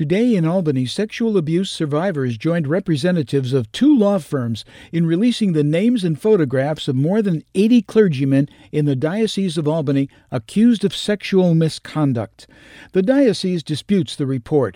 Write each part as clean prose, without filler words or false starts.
Today in Albany, sexual abuse survivors joined representatives of 2 law firms in releasing the names and photographs of more than 80 clergymen in the Diocese of Albany accused of sexual misconduct. The diocese disputes the report.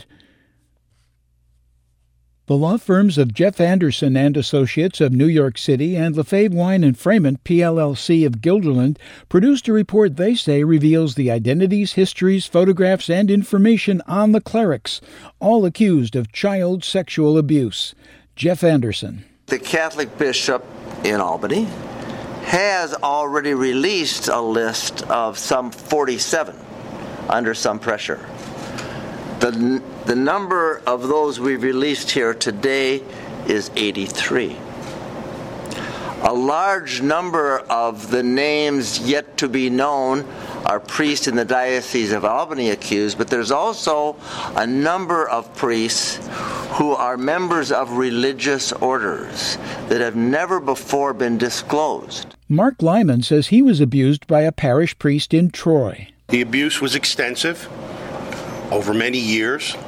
The law firms of Jeff Anderson and Associates of New York City and Lefebvre Wine and Freeman PLLC of Guilderland produced a report they say reveals the identities, histories, photographs, and information on the clerics, all accused of child sexual abuse. Jeff Anderson. The Catholic bishop in Albany has already released a list of some 47 under some pressure. The number of those we've released here today is 83. A large number of the names yet to be known are priests in the Diocese of Albany accused, but there's also a number of priests who are members of religious orders that have never before been disclosed. Mark Lyman says he was abused by a parish priest in Troy. The abuse was extensive over many years.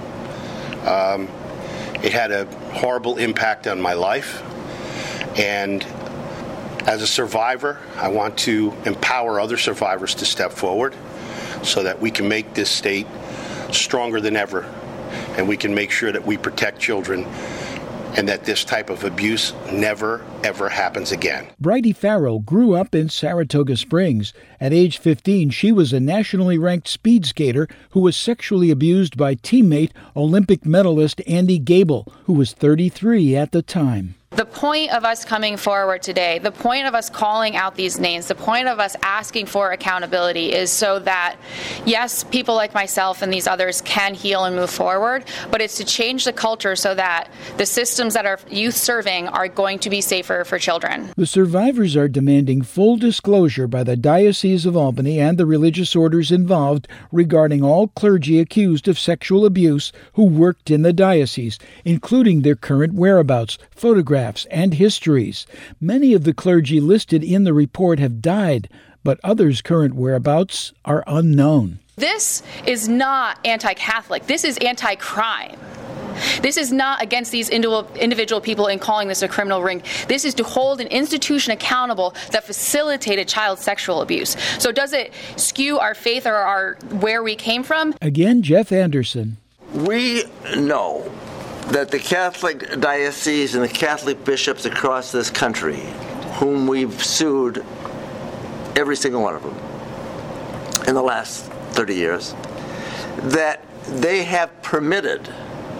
It had a horrible impact on my life, and as a survivor, I want to empower other survivors to step forward so that we can make this state stronger than ever, and we can make sure that we protect children and that this type of abuse never, ever happens again. Bridie Farrell grew up in Saratoga Springs. At age 15, she was a nationally ranked speed skater who was sexually abused by teammate Olympic medalist Andy Gable, who was 33 at the time. The point of us coming forward today, the point of us calling out these names, the point of us asking for accountability is so that, yes, people like myself and these others can heal and move forward, but it's to change the culture so that the systems that are youth serving are going to be safer for children. The survivors are demanding full disclosure by the Diocese of Albany and the religious orders involved regarding all clergy accused of sexual abuse who worked in the diocese, including their current whereabouts, photographs, and histories. Many of the clergy listed in the report have died, but others' current whereabouts are unknown. This is not anti-Catholic. This is anti-crime. This is not against these individual people and calling this a criminal ring. This is to hold an institution accountable that facilitated child sexual abuse. So does it skew our faith or our where we came from? Again, Jeff Anderson. We know that the Catholic diocese and the Catholic bishops across this country, whom we've sued, every single one of them, in the last 30 years, that they have permitted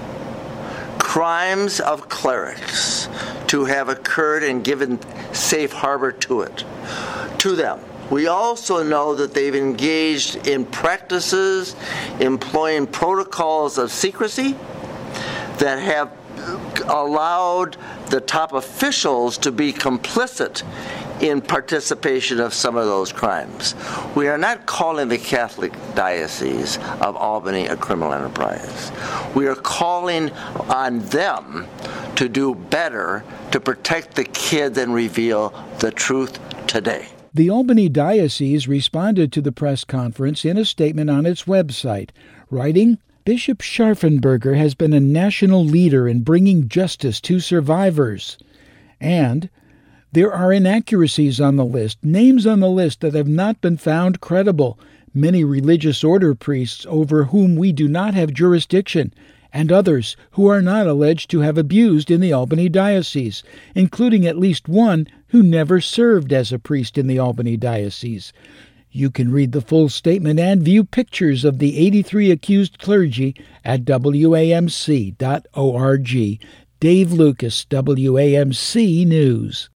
crimes of clerics to have occurred and given safe harbor to them. We also know that they've engaged in practices employing protocols of secrecy that have allowed the top officials to be complicit in participation of some of those crimes. We are not calling the Catholic Diocese of Albany a criminal enterprise. We are calling on them to do better to protect the kids and reveal the truth today. The Albany Diocese responded to the press conference in a statement on its website, writing, Bishop Scharfenberger has been a national leader in bringing justice to survivors. And there are inaccuracies on the list, names on the list that have not been found credible, many religious order priests over whom we do not have jurisdiction, and others who are not alleged to have abused in the Albany Diocese, including at least one who never served as a priest in the Albany Diocese. You can read the full statement and view pictures of the 83 accused clergy at WAMC.org. Dave Lucas, WAMC News.